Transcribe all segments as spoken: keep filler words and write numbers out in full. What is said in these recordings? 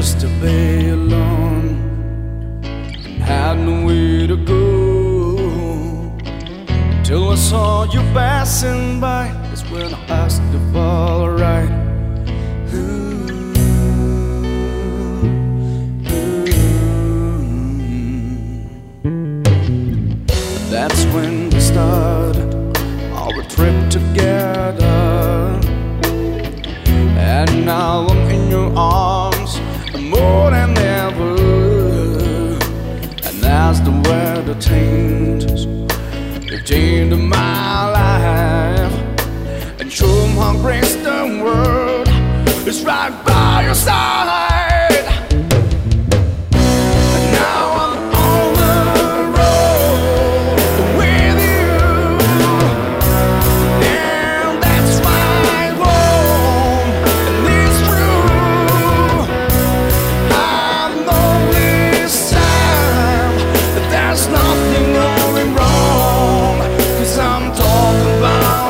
used to be alone and had nowhere to go, till I saw you passing by. That's when I asked if all right. Ooh, ooh. That's when we started our trip together, and now I'm in your arms more than ever. And as the weather changes, you changed my life, and show 'em how great the world is right by your side. And now I'm on the road with you, and that's my home, and it's true. I know this time that there's nothing going wrong, 'cause I'm talking about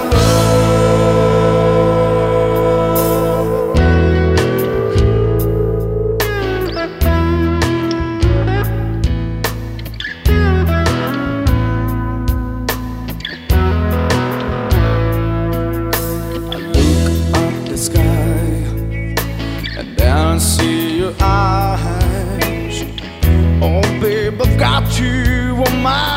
I see your eyes. Oh babe, I've got you on my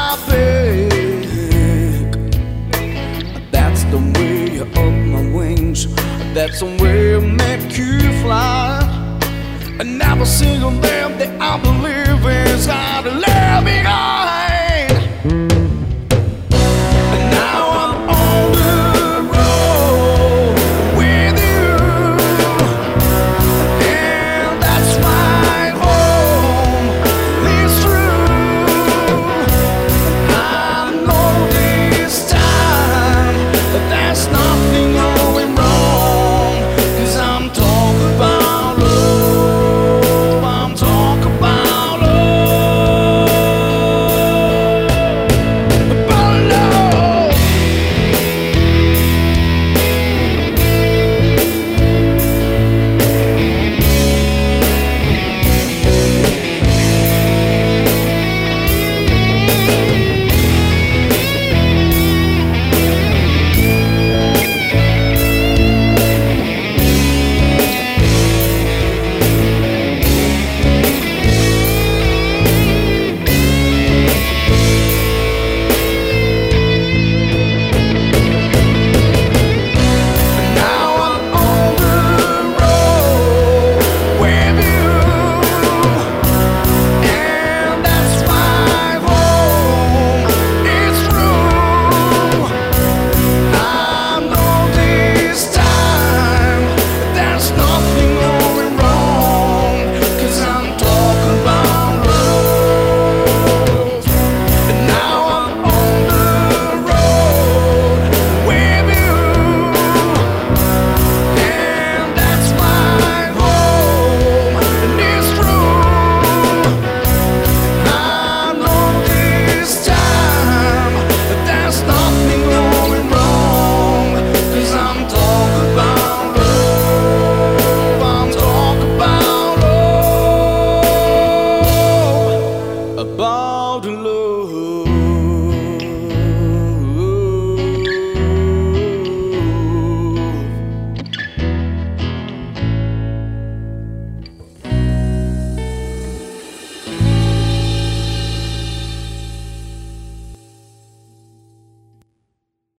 back. That's the way you up my wings, that's the way I make you fly. And never single day that I believe is how to let me go.